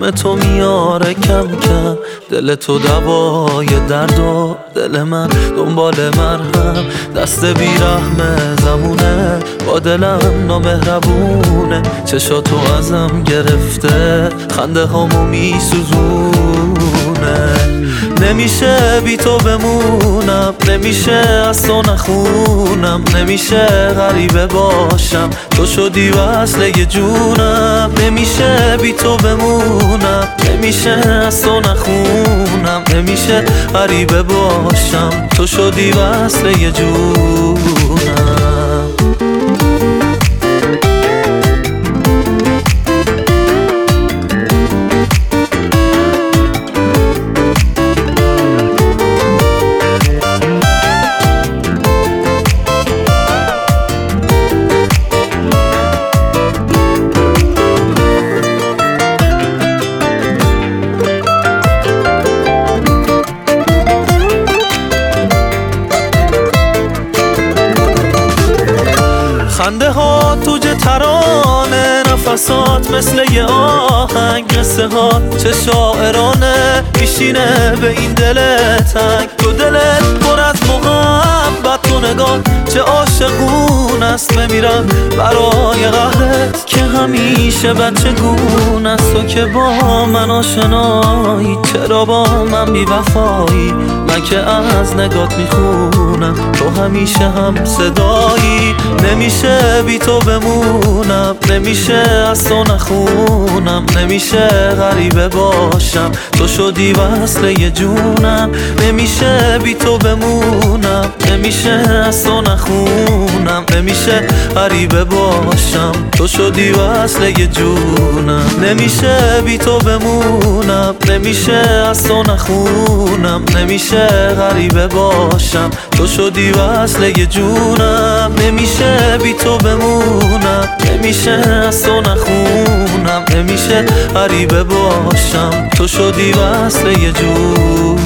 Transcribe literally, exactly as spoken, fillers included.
نام تو میاره کم کم، دل تو دوای درد و دل من دنبال مرهم. دست بیرحم زمونه با دلم نامهربونه، چشاتو ازم گرفته خنده هامو میسوزونه. نمیشه بی تو بمونم، نمیشه از تو نخونم، نمیشه غریبه باشم، تو شدی وصله جونم. نمیشه بی تو بمونم، نمیشه از تو نخونم، نمیشه غریبه باشم، تو شدی وصله جونم. خنده ها توج ترانه، نفسات مثل یه آهنگ، قصه ها چه شاعرانه میشینه به این دل تنگ. تو دلت پر از محبت، تو نگاه چه عاشقون است، بمیرم برای قهرت که همیشه بچه گون است. تو که با من آشنایی، چرا با من بی وفایی، من که از نگات میخونم، تو همیشه هم صدایی. نمیشه بی تو بمونم، نمیشه از تو نخونم، نمیشه غریبه باشم، تو شدی وصله جونم. نمیشه بی تو بمونم، نمیشه از تو نخونم، نمیشه غریبه باشم، تو شدی وصله جونم. نمیشه بی تو بمونم، نمیشه از تو نخونم، نمیشه غریبه باشم، تو شدی وصله جونم. نمیشه بی تو بمونم، نمیشه از تو نخونم، نمیشه غریبه باشم، تو شدی وصله جونم.